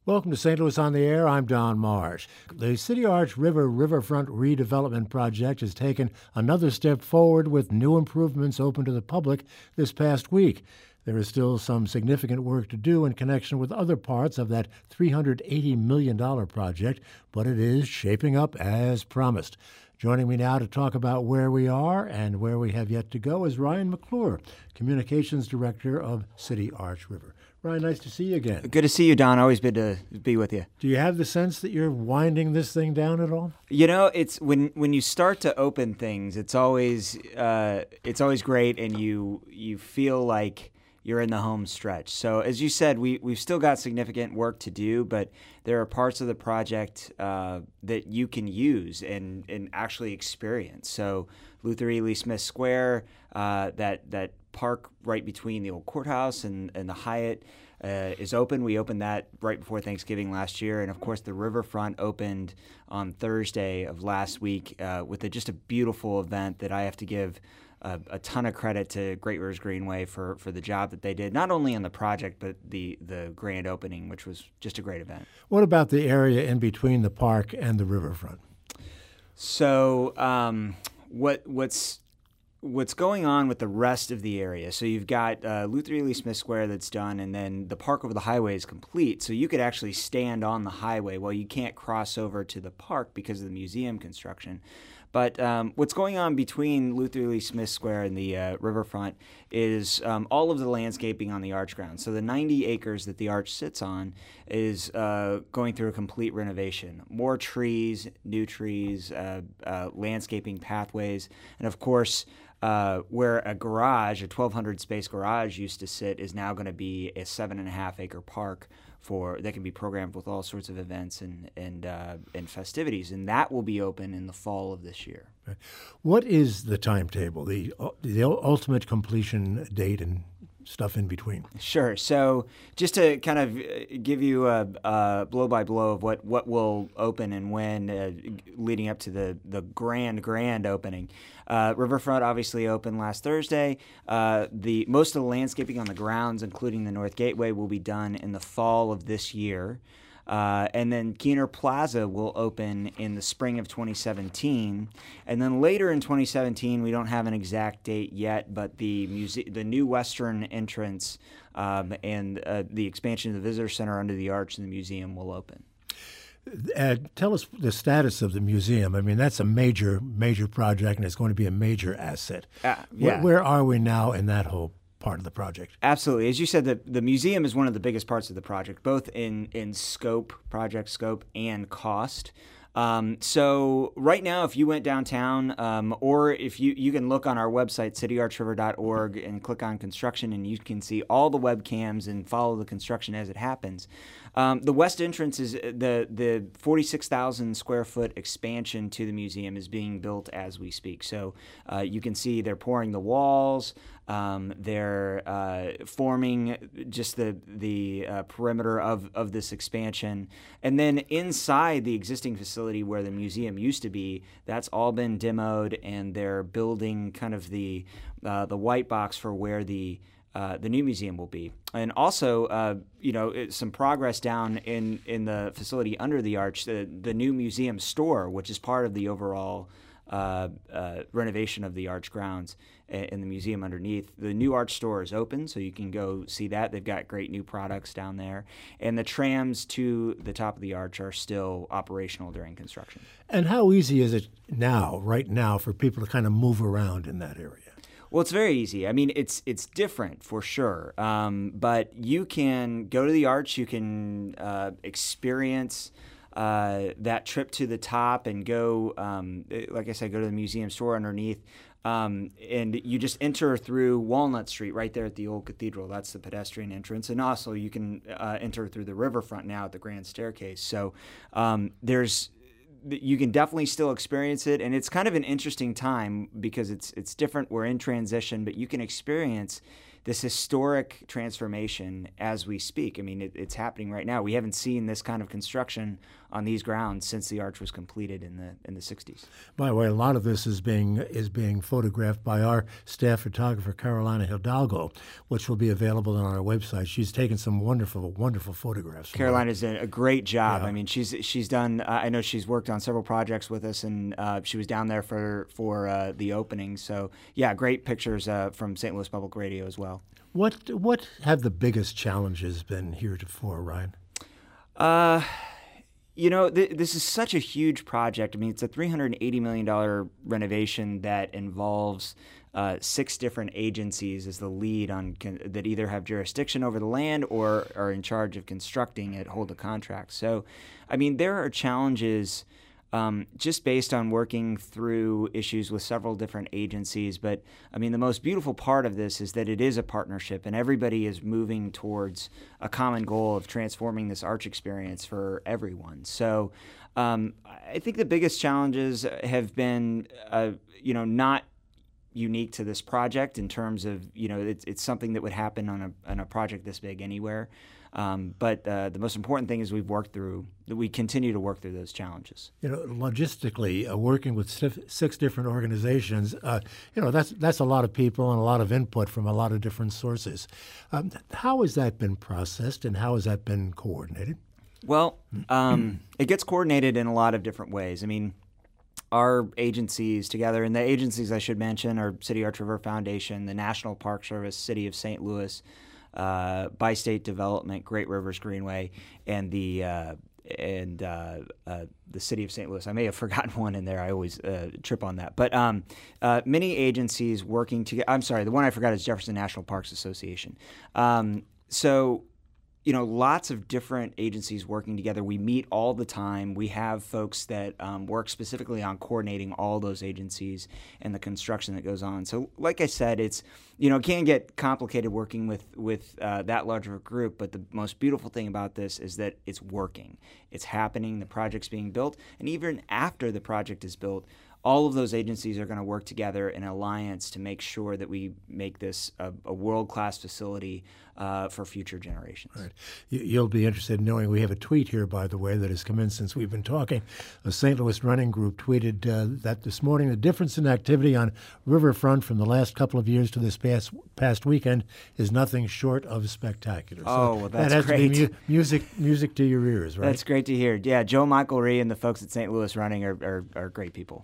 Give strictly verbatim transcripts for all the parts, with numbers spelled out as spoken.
Welcome to Saint Louis on the Air. I'm Don Marsh. The City Arch River Riverfront Redevelopment Project has taken another step forward with new improvements open to the public this past week. There is still some significant work to do in connection with other parts of that three hundred eighty million dollars project, but it is shaping up as promised. Joining me now to talk about where we are and where we have yet to go is Ryan McClure, Communications Director of City Arch River. Ryan, nice to see you again. Good to see you, Don. Always good to be with you. Do you have the sense that you're winding this thing down at all? You know, it's when when you start to open things, it's always uh, it's always great, and you you feel like you're in the home stretch. So as you said, we, we've still got significant work to do, but there are parts of the project uh, that you can use and, and actually experience. So Luther Ely Smith Square, uh, that that park right between the old courthouse and, and the Hyatt uh, is open. We opened that right before Thanksgiving last year. And of course, the riverfront opened on Thursday of last week uh, with a, just a beautiful event that I have to give A, a ton of credit to Great Rivers Greenway for, for the job that they did, not only on the project, but the, the grand opening, which was just a great event. What about the area in between the park and the riverfront? So um, what what's what's going on with the rest of the area? So you've got uh, Luther Ely Smith Square that's done, and then the park over the highway is complete. So you could actually stand on the highway. Well, you can't cross over to the park because of the museum construction. But um, what's going on between Luther Ely Smith Square and the uh, riverfront is um, all of the landscaping on the arch ground. So the ninety acres that the arch sits on is uh, going through a complete renovation. More trees, new trees, uh, uh, landscaping pathways, and of course, uh, where a garage, a twelve hundred space garage used to sit, is now going to be a seven and a half acre park for that can be programmed with all sorts of events and and uh, and festivities, and that will be open in the fall of this year. What is the timetable, the the ultimate completion date and stuff in between? Sure. So just to kind of give you a, a blow by blow of what, what will open and when, uh, leading up to the, the grand, grand opening. Uh, Riverfront obviously opened last Thursday. Uh, the most of the landscaping on the grounds, including the North Gateway, will be done in the fall of this year. Uh, and then Keener Plaza will open in the spring of twenty seventeen. And then later in twenty seventeen, we don't have an exact date yet, but the muse- the new western entrance um, and uh, the expansion of the visitor center under the arch in the museum will open. Uh, tell us the status of the museum. I mean, that's a major, major project, and it's going to be a major asset. Uh, yeah. Where, where are we now in that whole part of the project? Absolutely. As you said, the, the museum is one of the biggest parts of the project, both in, in scope, project scope, and cost. Um, so right now, if you went downtown, um, or if you, you can look on our website, city arch river dot org, and click on construction, and you can see all the webcams and follow the construction as it happens. Um, the west entrance is the the forty-six thousand square foot expansion to the museum is being built as we speak. So uh, you can see they're pouring the walls. Um, they're uh, forming just the the uh, perimeter of, of this expansion. And then inside the existing facility where the museum used to be, that's all been demoed, and they're building kind of the uh, the white box for where the uh, the new museum will be. And also, uh, you know, it, some progress down in, in the facility under the arch, the, the new museum store, which is part of the overall Uh, uh, renovation of the arch grounds in the museum underneath. The new arch store is open, so you can go see that. They've got great new products down there. And the trams to the top of the arch are still operational during construction. And how easy is it now, right now, for people to kind of move around in that area? Well, it's very easy. I mean, it's it's different for sure. Um, but you can go to the arch, you can uh, experience Uh, that trip to the top and go, um, like I said, go to the museum store underneath. Um, and you just enter through Walnut Street right there at the old cathedral. That's the pedestrian entrance. And also you can uh, enter through the riverfront now at the grand staircase. So um, there's you can definitely still experience it. And it's kind of an interesting time because it's it's different. We're in transition, but you can experience this historic transformation as we speak. I mean, it, it's happening right now. We haven't seen this kind of construction on these grounds since the arch was completed in the in the sixties. By the way, a lot of this is being is being photographed by our staff photographer, Carolina Hidalgo, which will be available on our website. She's taken some wonderful, wonderful photographs. Carolina's done a great job. Yeah. I mean, she's she's done. Uh, I know she's worked on several projects with us, and uh, she was down there for for uh, the opening. So yeah, great pictures uh, from Saint Louis Public Radio as well. What what have the biggest challenges been heretofore, Ryan? Uh, you know, th- this is such a huge project. I mean, it's a three hundred eighty million dollars renovation that involves uh, six different agencies as the lead on con- that either have jurisdiction over the land or are in charge of constructing it, hold the contract. So, I mean, there are challenges Um, just based on working through issues with several different agencies. But I mean, the most beautiful part of this is that it is a partnership and everybody is moving towards a common goal of transforming this arch experience for everyone. So um, I think the biggest challenges have been, uh, you know, not unique to this project in terms of, you know, it's, it's something that would happen on a, on a project this big anywhere. Um, but uh, the most important thing is we've worked through, that we continue to work through those challenges. You know, logistically, uh, working with sif- six different organizations, uh, you know, that's that's a lot of people and a lot of input from a lot of different sources. Um, how has that been processed and how has that been coordinated? Well, um, it gets coordinated in a lot of different ways. I mean, our agencies together, and the agencies I should mention are City Arch River Foundation, the National Park Service, City of Saint Louis, Uh, Bi-State Development, Great Rivers Greenway, and the uh, and uh, uh, the City of Saint Louis. I may have forgotten one in there. I always uh, trip on that. But um, uh, many agencies working together. I'm sorry, the one I forgot is Jefferson National Parks Association. Um, so, you know, lots of different agencies working together. We meet all the time. We have folks that um, work specifically on coordinating all those agencies and the construction that goes on. So, like I said, it's, you know, it can get complicated working with with uh, that large of a group. But the most beautiful thing about this is that it's working. It's happening. The project's being built, and even after the project is built, all of those agencies are going to work together in an alliance to make sure that we make this a, a world-class facility uh, for future generations. Right. You'll be interested in knowing we have a tweet here, by the way, that has come in since we've been talking. A Saint Louis running group tweeted uh, that this morning the difference in activity on Riverfront from the last couple of years to this past past weekend is nothing short of spectacular. Oh, so well, that's that has great. to be mu- music, music to your ears, right? That's great to hear. Yeah, Joe Michael Ree and the folks at Saint Louis Running are, are, are great people.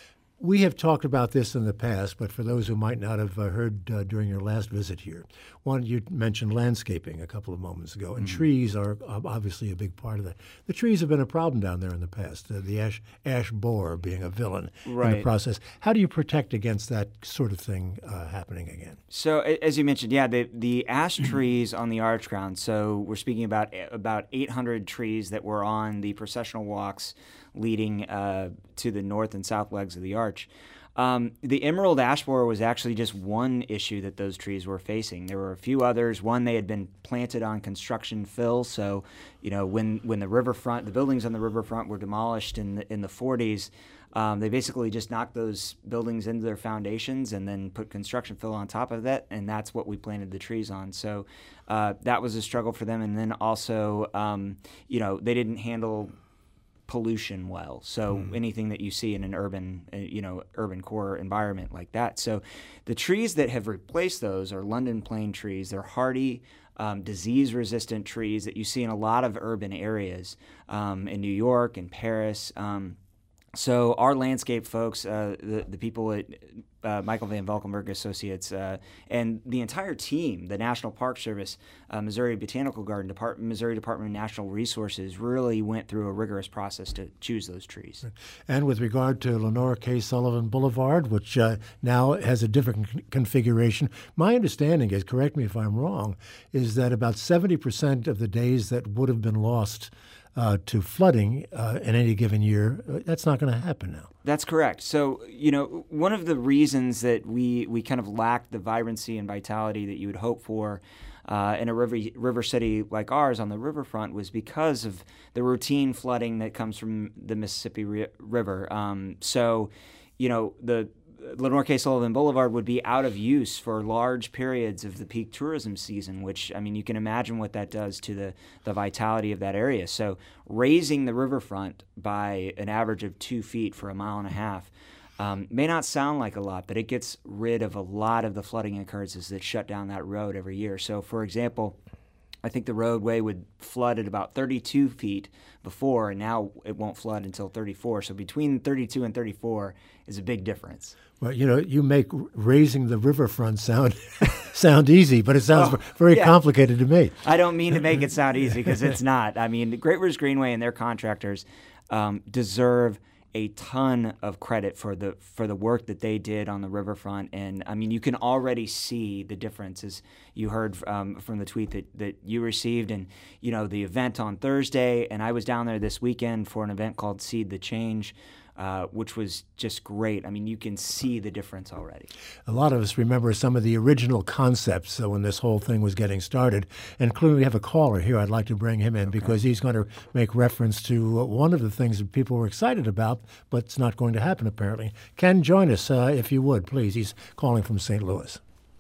We have talked about this in the past, but for those who might not have uh, heard uh, during your last visit here, one, you mentioned landscaping a couple of moments ago, and mm-hmm. trees are uh, obviously a big part of that. The trees have been a problem down there in the past, uh, the ash, ash borer being a villain right. in the process. How do you protect against that sort of thing uh, happening again? So, as you mentioned, yeah, the, the ash trees on the arch ground, so we're speaking about about eight hundred trees that were on the processional walks leading uh, to the north and south legs of the arch. Um, the emerald ash borer was actually just one issue that those trees were facing. There were a few others. One, they had been planted on construction fill, so you know when when the riverfront, the buildings on the riverfront were demolished in the, in the forties, um, they basically just knocked those buildings into their foundations and then put construction fill on top of that, and that's what we planted the trees on. So uh, that was a struggle for them, and then also um, you know they didn't handle pollution well. So mm. anything that you see in an urban, uh, you know, urban core environment like that. So the trees that have replaced those are London plane trees. They're hardy, um, disease-resistant trees that you see in a lot of urban areas um, in New York and Paris. Um, so our landscape folks, uh, the, the people at uh, Michael Van Valkenburg Associates, uh, and the entire team, the National Park Service, uh, Missouri Botanical Garden, Depart- Missouri Department of Natural Resources, really went through a rigorous process to choose those trees. And with regard to Lenora K. Sullivan Boulevard, which uh, now has a different con- configuration, my understanding is, correct me if I'm wrong, is that about seventy percent of the days that would have been lost Uh, to flooding uh, in any given year, uh, that's not going to happen now. That's correct. So, you know, one of the reasons that we, we kind of lack the vibrancy and vitality that you would hope for uh, in a river, river city like ours on the riverfront was because of the routine flooding that comes from the Mississippi ri- River. Um, so, you know, the Lenore K. Sullivan Boulevard would be out of use for large periods of the peak tourism season, which, I mean, you can imagine what that does to the, the vitality of that area. So raising the riverfront by an average of two feet for a mile and a half um, may not sound like a lot, but it gets rid of a lot of the flooding occurrences that shut down that road every year. So, for example, I think the roadway would flood at about thirty-two feet before, and now it won't flood until thirty-four. So between thirty-two and thirty-four is a big difference. Well, you know, you make raising the riverfront sound sound easy, but it sounds oh, very yeah. complicated to me. I don't mean to make it sound easy, because it's not. I mean, Great Rivers Greenway and their contractors um, deserve a ton of credit for the for the work that they did on the riverfront. And I mean, you can already see the differences. You heard um, from the tweet that, that you received, and you know, the event on Thursday, and I was down there this weekend for an event called Seed the Change, Uh, which was just great. I mean, you can see the difference already. A lot of us remember some of the original concepts uh, when this whole thing was getting started. And clearly we have a caller here. I'd like to bring him in okay. because he's going to make reference to uh, one of the things that people were excited about, but it's not going to happen apparently. Ken, join us uh, if you would, please. He's calling from Saint Louis.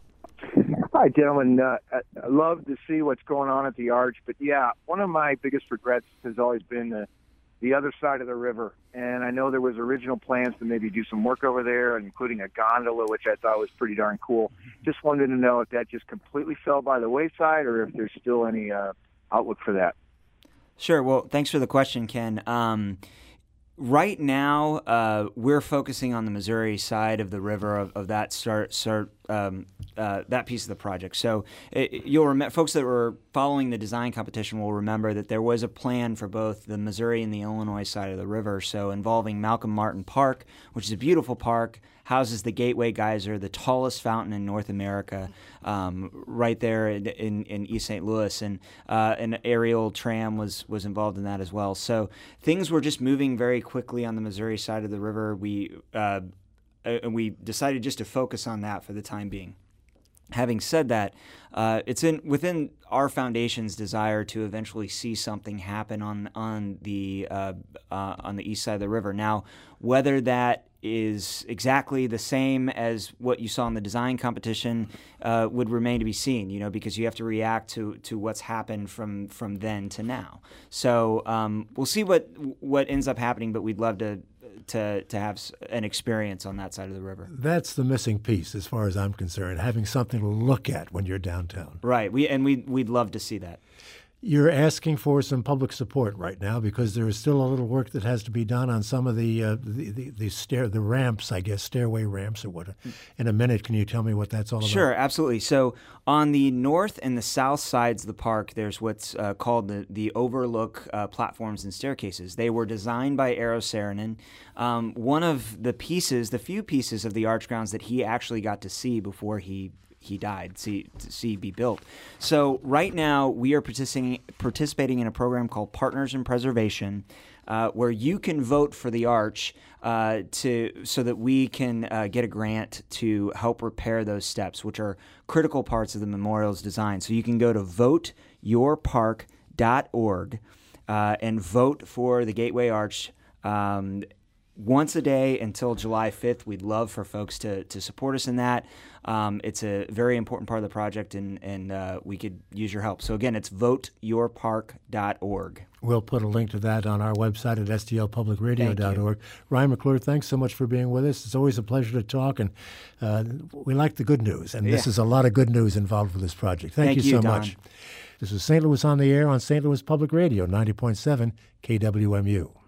Hi, gentlemen. Uh, I love to see what's going on at the Arch. But, yeah, one of my biggest regrets has always been the the other side of the river. And I know there was original plans to maybe do some work over there, including a gondola, which I thought was pretty darn cool. Just wanted to know if that just completely fell by the wayside or if there's still any uh, outlook for that. Sure. Well, thanks for the question, Ken. Um, right now, uh, we're focusing on the Missouri side of the river of, of that start, start um, uh, that piece of the project. So it, you'll remember, folks that were following the design competition will remember that there was a plan for both the Missouri and the Illinois side of the river. So involving Malcolm Martin Park, which is a beautiful park, houses the Gateway Geyser, the tallest fountain in North America, um, right there in, in, in East Saint Louis, and uh, an aerial tram was was involved in that as well. So things were just moving very quickly on the Missouri side of the river. We uh, and we decided just to focus on that for the time being. Having said that, uh, it's in within our foundation's desire to eventually see something happen on on the uh, uh, on the east side of the river. Now, whether that is exactly the same as what you saw in the design competition uh, would remain to be seen, you know, because you have to react to, to what's happened from, from then to now. So um, we'll see what what ends up happening, but we'd love to to to have an experience on that side of the river. That's the missing piece as far as I'm concerned, having something to look at when you're downtown. Right. We and we we'd love to see that. You're asking for some public support right now because there is still a little work that has to be done on some of the uh, the, the, the stair the ramps, I guess, stairway ramps or what. In a minute, can you tell me what that's all about? Sure, absolutely. So on the north and the south sides of the park, there's what's uh, called the, the overlook uh, platforms and staircases. They were designed by Eero Saarinen. Um, one of the pieces, the few pieces of the Arch grounds that he actually got to see before he he died, see, to see be built. So right now we are participating participating in a program called Partners in Preservation, uh, where you can vote for the Arch uh, to so that we can uh, get a grant to help repair those steps, which are critical parts of the memorial's design. So you can go to vote your park dot org uh, and vote for the Gateway Arch. Um, Once a day until July fifth. We'd love for folks to, to support us in that. Um, it's a very important part of the project, and, and uh, we could use your help. So, again, it's vote your park dot org. We'll put a link to that on our website at S T L public radio dot org. Ryan McClure, thanks so much for being with us. It's always a pleasure to talk, and uh, we like the good news, and this yeah. is a lot of good news involved with this project. Thank, Thank you, you so Don. much. This is Saint Louis on the Air on Saint Louis Public Radio, ninety point seven K W M U.